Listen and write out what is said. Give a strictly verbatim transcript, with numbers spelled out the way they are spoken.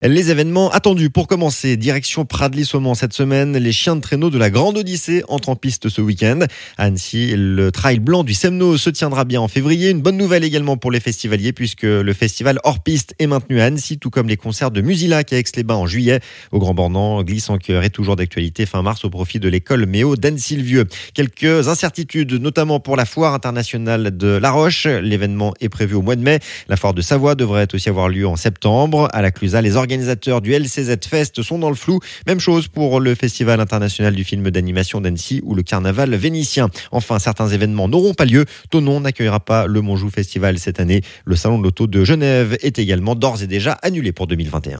Les événements attendus pour commencer, direction Pradly-Saumont cette semaine, les chiens de traîneau de la Grande Odyssée entrent en piste ce week-end. À Annecy, le trail blanc du Semno se tiendra bien en février. Une bonne nouvelle également pour les festivaliers puisque le festival hors piste est maintenu à Annecy, tout comme les concerts de Musilac à Aix-les-Bains en juillet. Au Grand Bornand, Glisse en Chœur est toujours d'actualité fin mars au profit de l'école Méo d'Annecy-le-Vieux. Quelques incertitudes, notamment pour la foire internationale de La Roche. L'événement est prévu au mois de mai. La foire de Savoie devrait aussi avoir lieu en septembre. À la Clusaz, les organisateurs du L C Z Fest sont dans le flou. Même chose pour le Festival international du film d'animation d'Annecy ou le Carnaval vénitien. Enfin, certains événements n'auront pas lieu. Thonon n'accueillera pas le Monjou Festival cette année. Le Salon de l'Auto de Genève est également d'ores et déjà annulé pour deux mille vingt et un.